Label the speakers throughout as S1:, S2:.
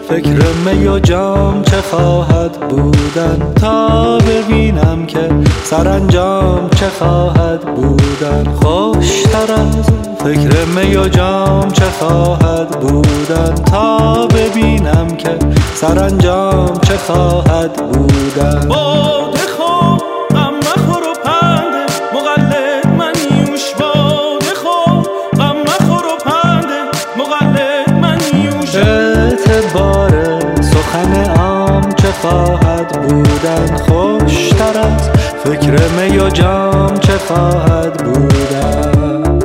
S1: فکر می و جام چه خواهد بودن، تا ببینم که سرانجام چه خواهد بودن. خوشتر از فکر می و جام چه خواهد بودن، تا ببینم که سرانجام چه خواهد بودن.
S2: باده خور غم مخور و پنده مقلد من نیوش، باده خور غم مخور و پنده مقلد من نیوش.
S1: اعتبار سخن عام چه خواهد بودن، خوشتر از فکر می و جام چه خواهد بودن.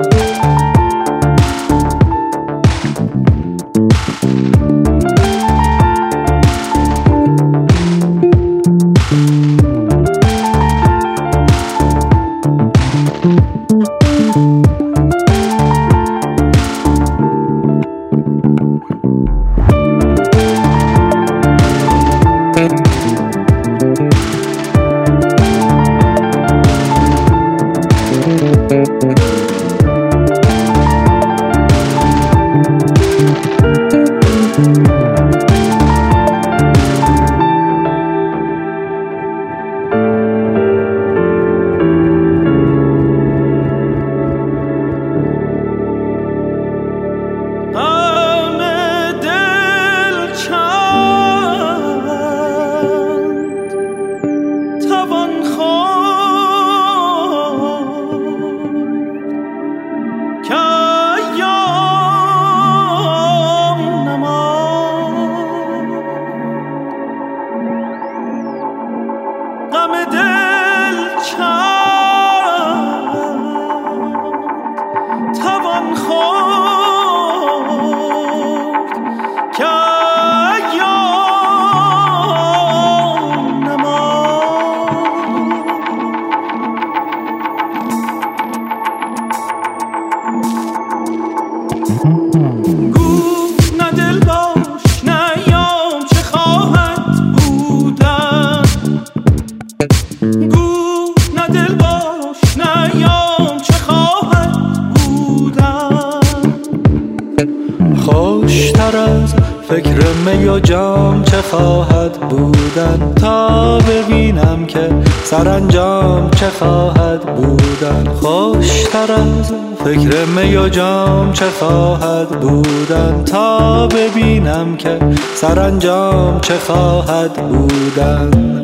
S2: غم دل چند توان خورد که ایام نماند. گو نه دل باش نه ایام چه خواهد بودن، گو نه دل باش نه ایام چه خواهد بودن.
S1: خوشتر از فکر می و جام چه خواهد بودن، تا ببینم که سرانجام چه خواهد بودن. خوشتر از فکر می و جام چه خواهد بودن، تا ببینم که سرانجام چه خواهد بودن.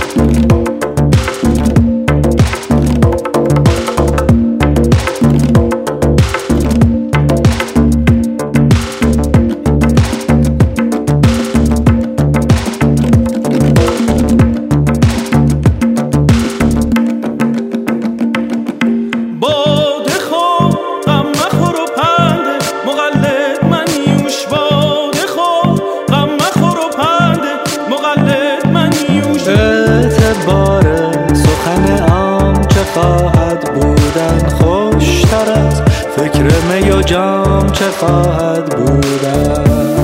S1: اعتبار سخن عام چه خواهد بودن، خوشتر از فکر می و جام چه خواهد بودن.